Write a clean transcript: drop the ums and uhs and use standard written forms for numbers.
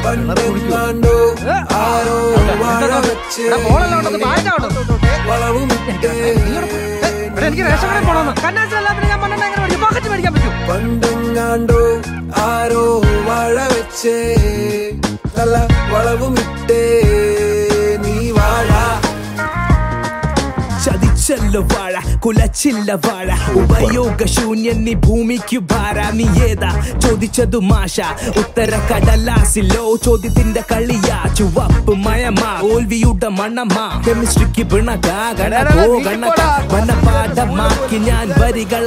പണ്ടെങ്ങാണ്ടോ ആരോ വാഴ വെച്ച് വളവുമിട്ടേ പണ്ടെങ്ങാണ്ടോ ആരോ വാഴ വെച്ചേ നല്ല വളവുമിട്ടേ നീ വാഴ ചതിച്ചല്ല വാഴ കുലച്ചില്ല വാഴ ഉപയോഗശൂന്യൻ നീ ഭൂമിക്കു ഭാര നീ ഏതാ ചോദിച്ചതു മാഷ ഉത്തര കടലാസിലോ ചോദ്യത്തിന്റെ കളിയാ ചുവപ്പ് മയമാ തോൽവിയുടെ മണമാ കെമിസ്ട്രിക്ക് പിണകാ ഗണകോ ഗണക മനപാഠമാക്കി ഞാൻ വരികൾ